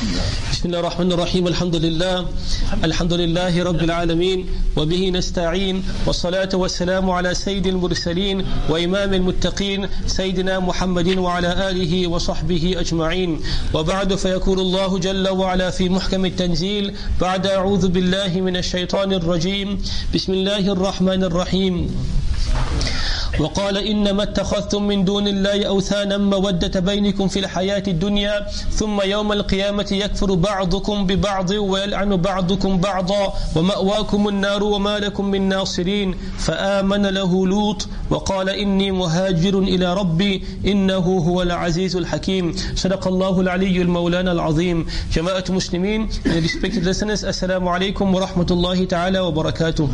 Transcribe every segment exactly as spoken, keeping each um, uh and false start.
بسم الله الرحمن الرحيم الحمد لله الحمد لله رب العالمين وبه نستعين والصلاة والسلام على سيد المرسلين وإمام المتقين سيدنا محمد وعلى آله وصحبه أجمعين. وبعد فيقول الله جل وعلا في محكم التنزيل بعد أعوذ بالله من الشيطان الرجيم بسم الله الرحمن الرحيم. وقال إنما اتخذتم من دون الله أوثانا مودة بينكم في الحياة الدنيا ثم يوم القيامة يكفر بعضكم ببعض ويلعن بعضكم بعضا ومأواكم النار وما لكم من ناصرين فآمن له لوط وقال إني مهاجر إلى ربي إنه هو العزيز الحكيم. صدق الله العلي المولانا العظيم. جماعة مسلمين and respected listeners, Assalamu alaikum wa rahmatullahi ta'ala wa barakatuh.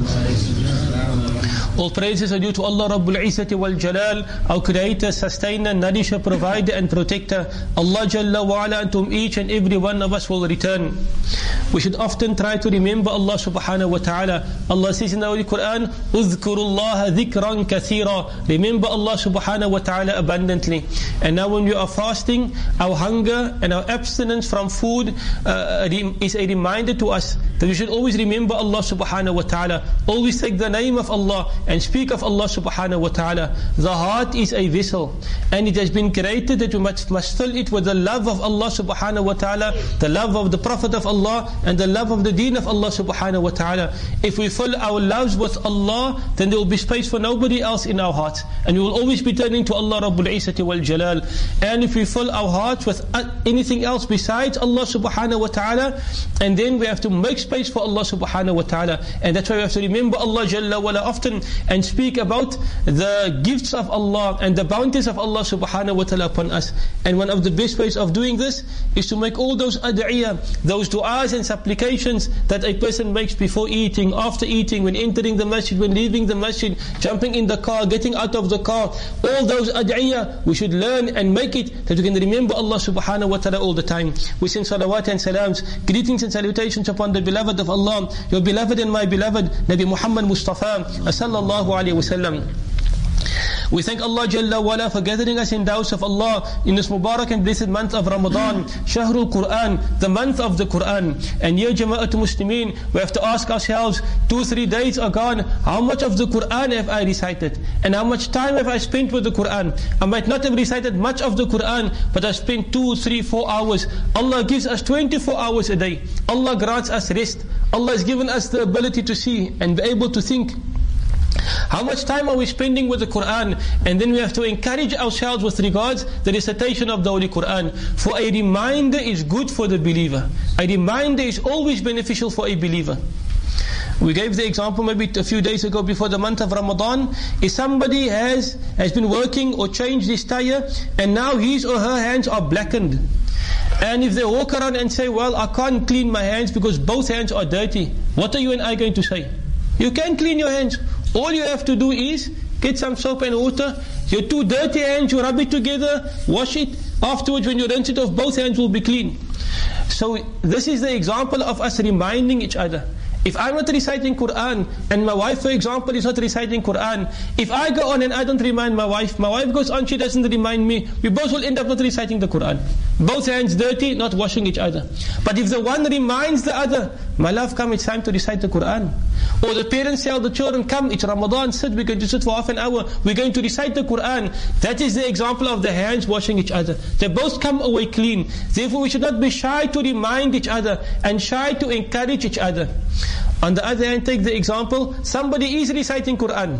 All praises are due to Allah Rabbul Izzati wal Jalal, our creator, sustainer, nourisher, provider and protector. Allah Jalla wa Ala, and to whom each and every one of us will return. We should often try to remember Allah subhanahu wa ta'ala. Allah says in the Holy Quran, Uzkurullaha dhikran kathira. Remember Allah subhanahu wa ta'ala abundantly. And now when you are fasting, our hunger and our abstinence from food uh, is a reminder to us that we should always remember Allah subhanahu wa ta'ala. Always take the name of Allah and speak of Allah subhanahu wa ta'ala. The heart is a vessel and it has been created that we must, must fill it with the love of Allah subhanahu wa ta'ala, the love of the Prophet of Allah and the love of the deen of Allah subhanahu wa ta'ala. If we fill our loves with Allah, then there will be space for nobody else in our hearts, and we will always be turning to Allah Rabbul Izzati wal Jalal. And if we fill our hearts with anything else besides Allah subhanahu wa ta'ala, and then we have to make space for Allah subhanahu wa ta'ala. And that's why we have to remember Allah Jalla wala often and speak about the gifts of Allah and the bounties of Allah subhanahu wa ta'ala upon us. And one of the best ways of doing this is to make all those ad'iyah, those du'as and supplications that a person makes before eating, after eating, when entering the masjid, when leaving the masjid, jumping in the car, getting out of the car. All those ad'iyah we should learn and make it that we can remember Allah subhanahu wa ta'ala all the time. We send salawat and salams, greetings and salutations upon the beloved of Allah, your beloved and my beloved Nabi Muhammad Mustafa sallallahu alayhi wa sallam. We thank Allah Jalla wa Ala for gathering us in the house of Allah in this Mubarak and blessed month of Ramadan, Shahrul Quran, the month of the Quran. And here, Jama'atul Muslimin, we have to ask ourselves, two, three days are gone, how much of the Quran have I recited? And how much time have I spent with the Quran? I might not have recited much of the Quran, but I spent two, three, four hours. Allah gives us twenty-four hours a day. Allah grants us rest. Allah has given us the ability to see and be able to think. How much time are we spending with the Quran? And then we have to encourage ourselves with regards the recitation of the Holy Quran. For a reminder is good for the believer. A reminder is always beneficial for a believer. We gave the example maybe a few days ago before the month of Ramadan. If somebody has, has been working or changed his tire and now his or her hands are blackened. And if they walk around and say, well, I can't clean my hands because both hands are dirty. What are you and I going to say? You can clean your hands. All you have to do is get some soap and water. Your two dirty hands, you rub it together, wash it. Afterwards, when you rinse it off, both hands will be clean. So this is the example of us reminding each other. If I'm not reciting Quran, and my wife, for example, is not reciting Quran, if I go on and I don't remind my wife, my wife goes on, she doesn't remind me, we both will end up not reciting the Quran. Both hands dirty, not washing each other. But if the one reminds the other, my love, come, it's time to recite the Quran. Or the parents tell the children, come, it's Ramadan, sit, we're going to sit for half an hour, we're going to recite the Quran. That is the example of the hands washing each other. They both come away clean. Therefore we should not be shy to remind each other and shy to encourage each other. On the other hand, take the example, somebody is reciting Quran.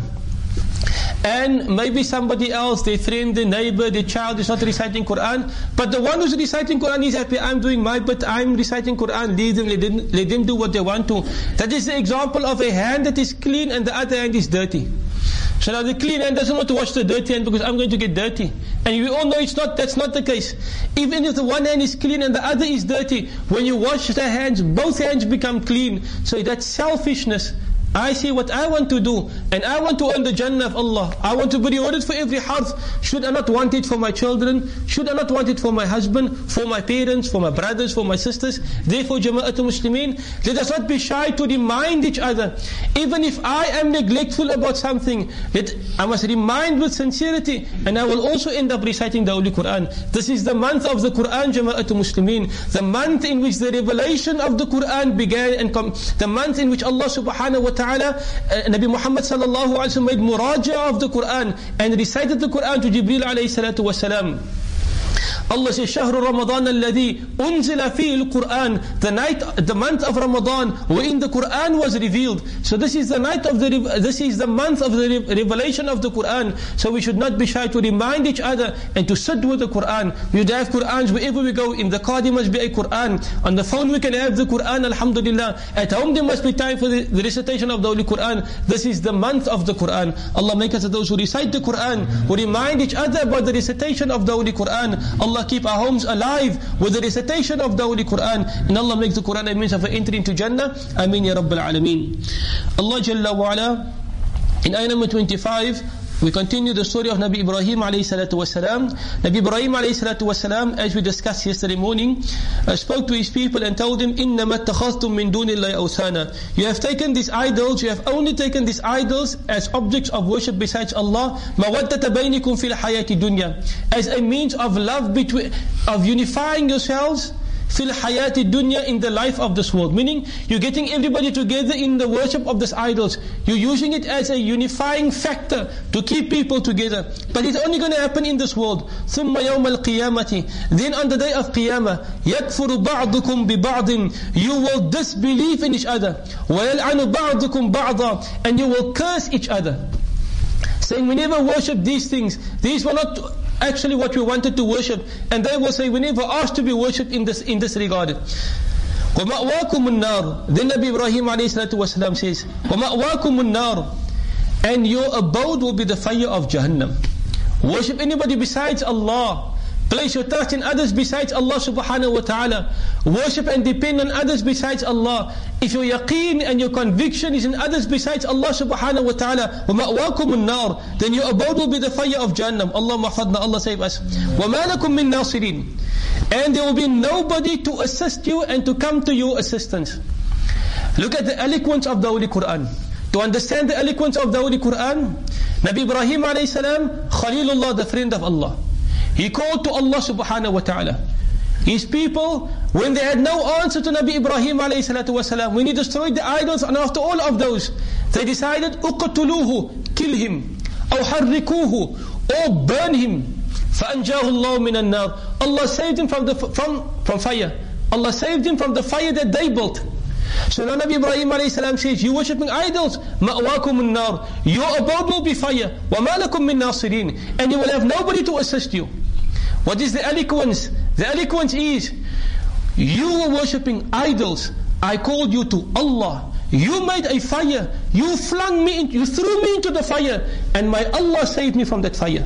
And maybe somebody else, their friend, their neighbor, their child is not reciting Quran. But the one who's reciting Quran is happy, I'm doing my bit, I'm reciting Quran, leave them, let them, let them do what they want to. That is the example of a hand that is clean and the other hand is dirty. So now the clean hand doesn't want to wash the dirty hand because I'm going to get dirty. And we all know it's not, that's not the case. Even if the one hand is clean and the other is dirty, when you wash the hands, both hands become clean. So that selfishness I say what I want to do, and I want to earn the Jannah of Allah. I want to be rewarded for every harf. Should I not want it for my children? Should I not want it for my husband, for my parents, for my brothers, for my sisters? Therefore, Jama'atul Muslimin, let us not be shy to remind each other. Even if I am neglectful about something, let, I must remind with sincerity, and I will also end up reciting the Holy Quran. This is the month of the Quran, Jama'atul Muslimin. The month in which the revelation of the Quran began, and com- the month in which Allah subhanahu wa ta'ala Ta'ala, uh, Nabi Muhammad sallallahu alaihi wasallam made muraja of the Quran and recited the Quran to Jibreel alayhi salatu wasalam. Allah says, شهر رمضان الذي أنزل فيه القرآن, the night, the month of Ramadan, wherein the Quran was revealed. So this is the night of the, this is the month of the revelation of the Quran. So we should not be shy to remind each other and to sit with the Quran. We should have Qurans wherever we go. In the car there must be a Quran. On the phone we can have the Quran, alhamdulillah. At home there must be time for the, the recitation of the Holy Quran. This is the month of the Quran. Allah make us those who recite the Quran, who remind each other about the recitation of the Holy Quran. Allah keep our homes alive with the recitation of the Holy Quran, and Allah make the Quran a means of entry into Jannah. Ameen ya Rabbil Alameen. Allah Jalla wa Ala, in ayah number twenty-five, we continue the story of Nabi Ibrahim alayhi salatu wasalam. Nabi Ibrahim alayhi salatu wasalam, as we discussed yesterday morning, uh, spoke to his people and told them, إِنَّمَا اتَّخَذْتُم مِّن دُونِ اللَّهِ أَوْثَانًا. You have taken these idols, you have only taken these idols as objects of worship besides Allah, مَوَدَّةَ بَيْنِكُمْ فِي الْحَيَاةِ الدُّنْيَا, as a means of love between, of unifying yourselves fil hayati dunya, in the life of this world. Meaning, you're getting everybody together in the worship of these idols. You're using it as a unifying factor to keep people together. But it's only going to happen in this world. ثُمَّ يَوْمَ الْقِيَامَةِ, then on the day of Qiyamah, يَكْفُرُ بَعْضُكُمْ بِبَعْضٍ, you will disbelieve in each other. وَيَلْعَنُ بَعْضُكُمْ بَعْضًا, and you will curse each other. Saying, we never worship these things. These were not actually what we wanted to worship. And they will say, we never asked to be worshipped in this in this regard. وَمَأْوَاكُمُ النَّارِ, then Nabi Ibrahim alayhi salatu wasalam says, وَمَأْوَاكُمُ النَّارِ, and your abode will be the fire of Jahannam. Worship anybody besides Allah. Place your trust in others besides Allah subhanahu wa ta'ala. Worship and depend on others besides Allah. If your yaqeen and your conviction is in others besides Allah subhanahu wa ta'ala, وَمَأْوَاكُمُ النَّارِ, then your abode will be the fire of Jahannam. Allah mahfadna, Allah save us. وَمَا لَكُم مِّن نَاصِرِينَ, and there will be nobody to assist you and to come to your assistance. Look at the eloquence of the Holy Quran. To understand the eloquence of the Holy Quran, Nabi Ibrahim alayhi salam, Khalilullah, the friend of Allah, he called to Allah subhanahu wa ta'ala. His people, when they had no answer to Nabi Ibrahim alayhi salatu wasalam, when he destroyed the idols, and after all of those, they decided, uqtuluhu, kill him, aw harrikuhu, or burn him. فَأَنْجَاهُ اللَّهُ مِنَ النَّارِ, Allah saved him from the from from fire. Allah saved him from the fire that they built. So now Nabi Ibrahim alayhi salam says, you worshipping idols, مَأْوَاكُمُ النَّارِ, your abode will be fire. وَمَا لَكُم مِّن نَاصِرِينَ, and you will have nobody to assist you. What is the eloquence? The eloquence is, you were worshipping idols, I called you to Allah. You made a fire, you flung me, in, you threw me into the fire, and my Allah saved me from that fire.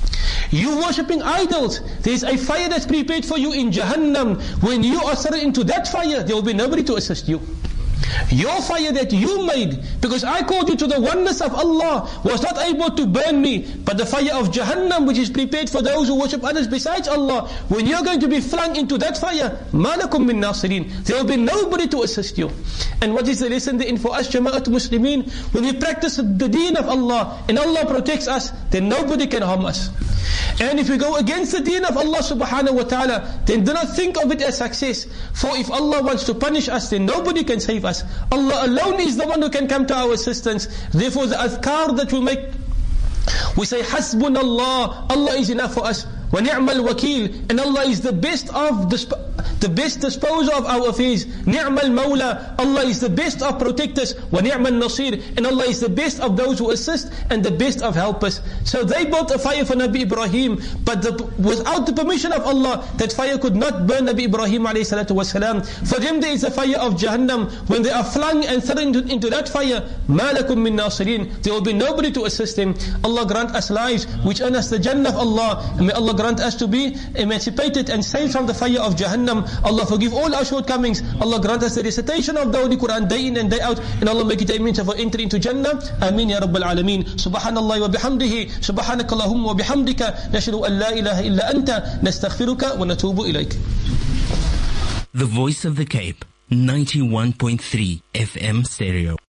You worshipping idols, there is a fire that's prepared for you in Jahannam. When you are thrown into that fire, there will be nobody to assist you. Your fire that you made, because I called you to the oneness of Allah, was not able to burn me, but the fire of Jahannam, which is prepared for those who worship others besides Allah, when you're going to be flung into that fire, مَا لَكُم مِّن نَاصِرِينَ, there will be nobody to assist you. And what is the lesson then for us, Jama'at Muslimin? When we practice the deen of Allah, and Allah protects us, then nobody can harm us. And if we go against the deen of Allah subhanahu wa ta'ala, then do not think of it as success. For if Allah wants to punish us, then nobody can save us. Allah alone is the one who can come to our assistance. Therefore the adhkar that we make, we say, Hasbunallah, Allah is enough for us. Wa ni'mal wakil, and Allah is the best of the, the best disposer of our affairs. Ni'mal mawla, Allah is the best of protectors. Wa ni'mal nasir, and Allah is the best of those who assist and the best of helpers. So they built a fire for Nabi Ibrahim, but the, without the permission of Allah, that fire could not burn Nabi Ibrahim alayhi salatu wasalam. For them there is a fire of Jahannam. When they are flung and thrown into, into that fire, ma lakum min nasirin, there will be nobody to assist them. Allah grant us lives which earn us the Jannah of Allah, and may Allah grant us to be emancipated and saved from the fire of Jahannam. Jahannam. Allah forgive all our shortcomings. Allah grant us the recitation of the Holy Quran day in and day out, and Allah make it a means of our entry into Jannah. Ameen ya Rabbal Alameen. Subhanallah wa bihamdihi, subhanakallahumma wa bihamdika, nashhadu an la ilaha illa anta, nastaghfiruka wa natubu ilayk. The Voice of the Cape, ninety-one point three F M stereo.